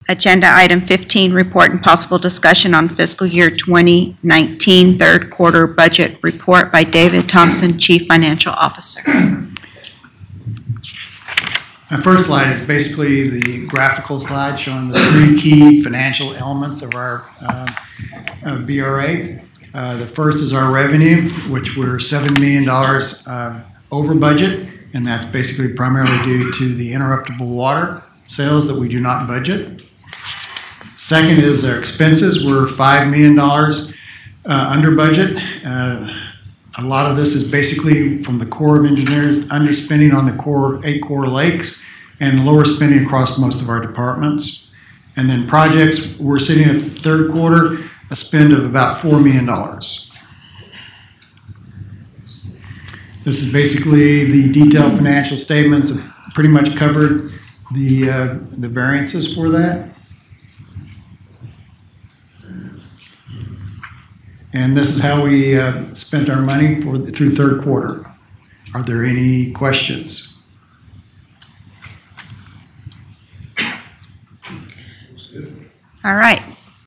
Agenda item 15, report and possible discussion on fiscal year 2019 third quarter budget report by David Thompson, Chief Financial Officer. My first slide is basically the graphical slide showing the three key financial elements of our BRA. The first is our revenue, which we're $7 million over budget, and that's basically primarily due to the interruptible water sales that we do not budget. Second is our expenses. We're $5 million under budget. A lot of this is basically from the Corps of Engineers underspending on the 8 core lakes and lower spending across most of our departments. And then projects, we're sitting at the third quarter, a spend of about $4 million. This is basically the detailed financial statements. Pretty much covered the variances for that. And this is how we spent our money through third quarter. Are there any questions? All right.